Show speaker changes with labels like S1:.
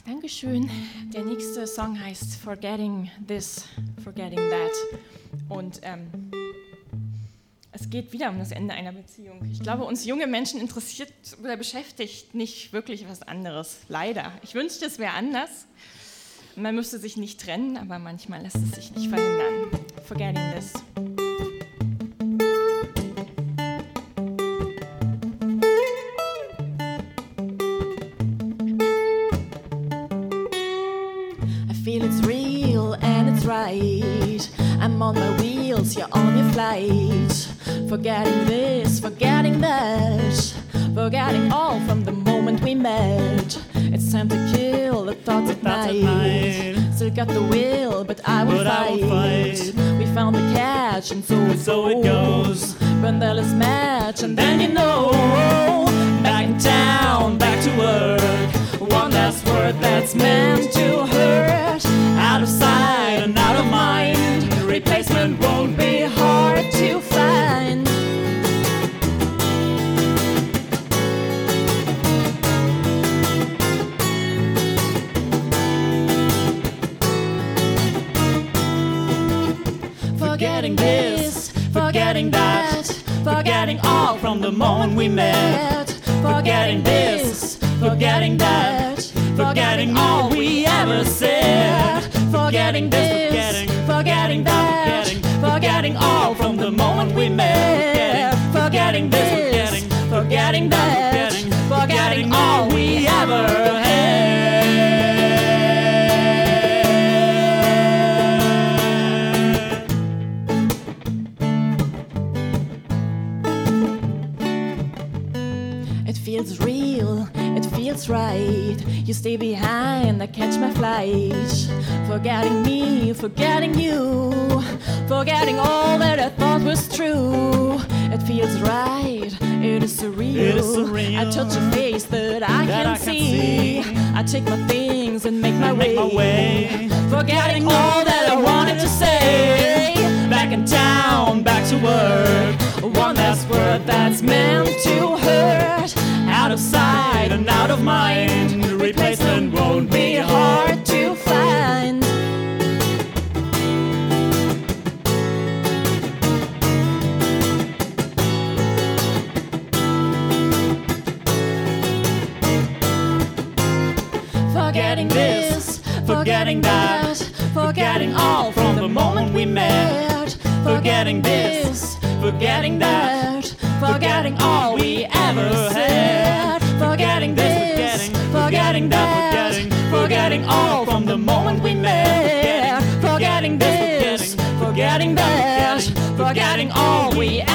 S1: Dankeschön. Der nächste Song heißt Forgetting This, Forgetting That. Und es geht wieder um das Ende einer Beziehung. Ich glaube, uns junge Menschen interessiert oder beschäftigt nicht wirklich was anderes. Leider. Ich wünschte, es wäre anders. Man müsste sich nicht trennen, aber manchmal lässt es sich nicht verhindern. Forgetting This. Feel it's real and it's right. I'm on my wheels, you're on your flight. Forgetting this, forgetting that. Forgetting all from the moment we met. It's time to kill the thoughts at night. Still got the will, but I will fight. We found the catch and so it goes. When there is match and then you know. Back in town, back to work. One last word that's meant to hurt. Out of sight and out of mind. Replacement won't be hard to find. Forgetting this, forgetting that. Forgetting all from the moment we met. Forgetting this, forgetting that. Forgetting all we ever said. Forgetting this, forgetting that. Forgetting all from the moment we met. Forgetting this, forgetting that. Forgetting all we ever had. It feels real, it feels right. You stay behind, I catch my flight. Forgetting me, forgetting you. Forgetting all that I thought was true. It feels right, it is surreal. I touch a face that I can see. I take my things and make my way. Forgetting all that I wanted to say. Back in town, back to work. One last word that's meant to hurt. Out of sight and out of mind. Replacement won't be hard to find. Forgetting this, forgetting that. Forgetting all from the moment we met. Forgetting this, forgetting that. Forgetting all we ever had. Forgetting this, forgetting that. Forgetting all from the moment we met. Forgetting this, forgetting that. Forgetting all we ever had.